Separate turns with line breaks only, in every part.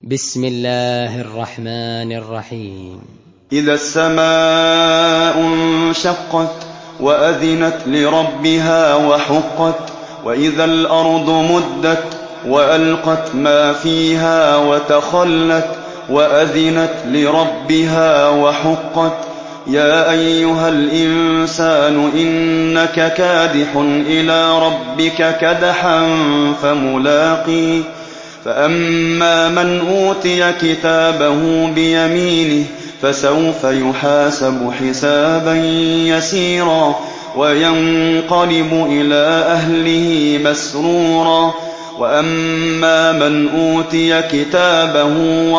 بسم الله الرحمن الرحيم.
إذا السماء انشقت وأذنت لربها وحقت وإذا الأرض مدت وألقت ما فيها وتخلت وأذنت لربها وحقت يا أيها الإنسان إنك كادح إلى ربك كدحا فملاقيه فأما من أوتي كتابه بيمينه فسوف يحاسب حسابا يسيرا وينقلب إلى أهله مسرورا وأما من أوتي كتابه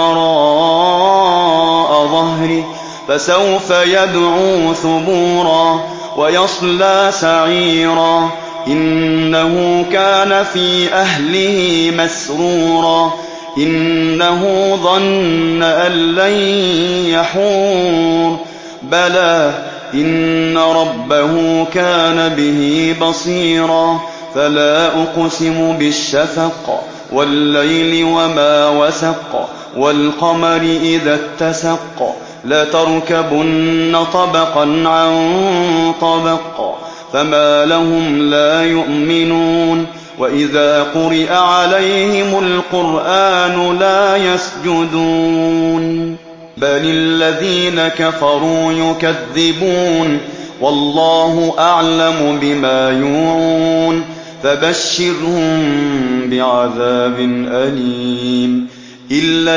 وراء ظهره فسوف يدعو ثبورا ويصلى سعيرا إنه كان في أهله مسرورا إنه ظن أن لن يحور بلى إن ربه كان به بصيرا فلا أقسم بالشفق والليل وما وسق والقمر إذا اتسق لتركبن طبقا عن طبق فما لهم لا يؤمنون وإذا قرئ عليهم القرآن لا يسجدون بل الذين كفروا يكذبون والله أعلم بما يوعون فبشرهم بعذاب أليم إلا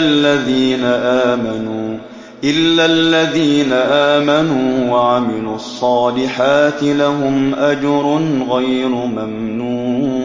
الذين آمنوا وعملوا الصالحات لهم أجر غير ممنون